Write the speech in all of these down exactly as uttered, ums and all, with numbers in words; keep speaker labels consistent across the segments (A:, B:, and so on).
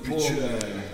A: печаль.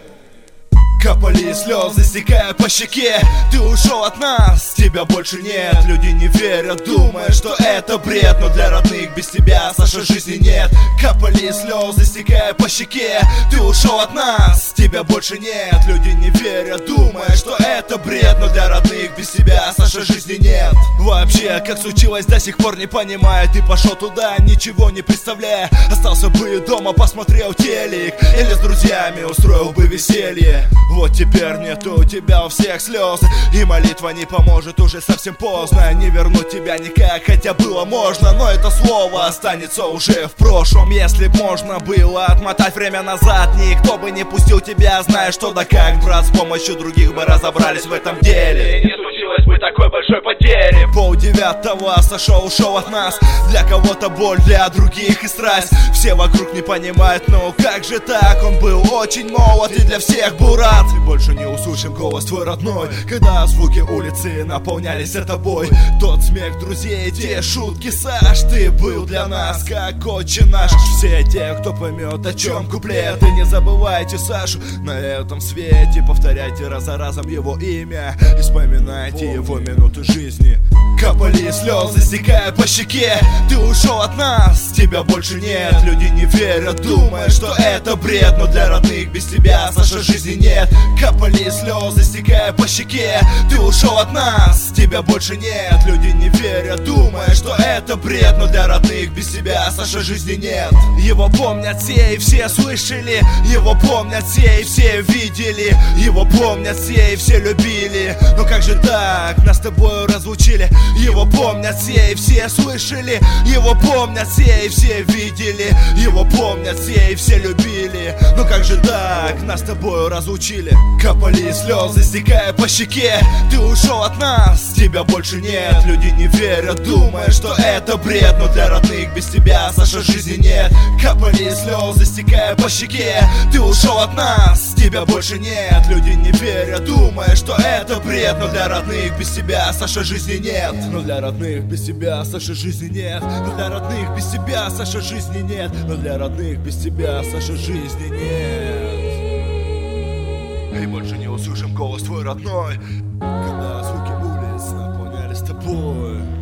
A: Капали слезы, стекая по щеке. Ты ушел от нас, тебя больше нет. Люди не верят, думая, что это бред. Но для родных без тебя, Саша, жизни нет. Капали слезы, стекая по щеке. Ты ушел от нас, тебя больше нет. Люди не верят, думая, что это бред. Но для родных без тебя, Саша, жизни нет. Вообще, как случилось, до сих пор не понимаю. Ты пошел туда, ничего не представляя. Остался бы дома, посмотрел телек. Или с друзьями устроил бы веселье. Вот теперь нету у тебя у всех слез. И молитва не поможет, уже совсем поздно. Не вернуть тебя никак, хотя было можно. Но это слово останется уже в прошлом. Если б можно было отмотать время назад, никто бы не пустил тебя, зная что да как. Брат, с помощью других бы разобрались в этом деле. Не случилось бы такой большой потери. Полдевятого Саша ушел от нас. Для кого-то боль, для других и страсть. Все вокруг не понимают, ну как же так? Он был очень молод и для всех был рад. И больше не услышим голос твой родной, когда звуки улицы наполнялись тобой. Тот смех друзей, те шутки, Саш, ты был для нас как отче наш. Все те, кто поймет, о чем куплет. И не забывайте Сашу на этом свете. Повторяйте раз за разом его имя и вспоминайте его минуты жизни. Капали слезы, стекая по щеке. Ты ушел от нас, тебя больше нет. Люди не верят, думая, что это бред. Но для родных без тебя, Саша, жизни нет. Капали слезы, стекая по щеке. Ты ушел от нас, тебя больше нет. Люди не верят, думая, что это бред. Но для родных без тебя, Саша, жизни нет. Его помнят все и все слышали. Его помнят все и все видели. Его помнят все и все любили. Но как же так, нас с тобой разлучили. Его помнят все и все слышали. Его помнят все и все видели. Его помнят все и все любили. Но как же так, нас с тобой разлучили. Капали слезы, стекая по щеке. Ты ушел от нас, тебя больше нет. Люди не верят, думая, что это бред. Но для родных без тебя, Саша, жизни нет. Капали слезы, стекая по щеке. Ты ушел от нас, тебя больше нет. Люди не верят, думая, что это бред. Но для родных без тебя, Саша, жизни нет. Но для родных без тебя, Саша, жизни нет. Но для родных без тебя, Саша, жизни нет. Но для родных без тебя, Саша, жизни нет. И больше не услышим голос твой родной, когда звуки улиц наполнялись тобой.